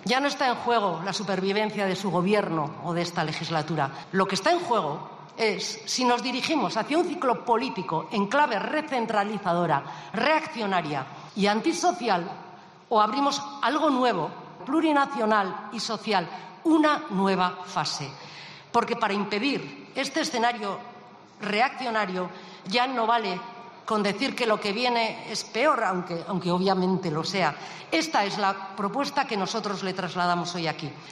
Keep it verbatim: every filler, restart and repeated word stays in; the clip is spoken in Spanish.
Ya no está en juego la supervivencia de su gobierno o de esta legislatura. Lo que está en juego es si nos dirigimos hacia un ciclo político en clave recentralizadora, reaccionaria y antisocial, o abrimos algo nuevo, plurinacional y social, una nueva fase. Porque para impedir este escenario reaccionario ya no vale con decir que lo que viene es peor, aunque, aunque obviamente lo sea. Esta es la propuesta que nosotros le trasladamos hoy aquí.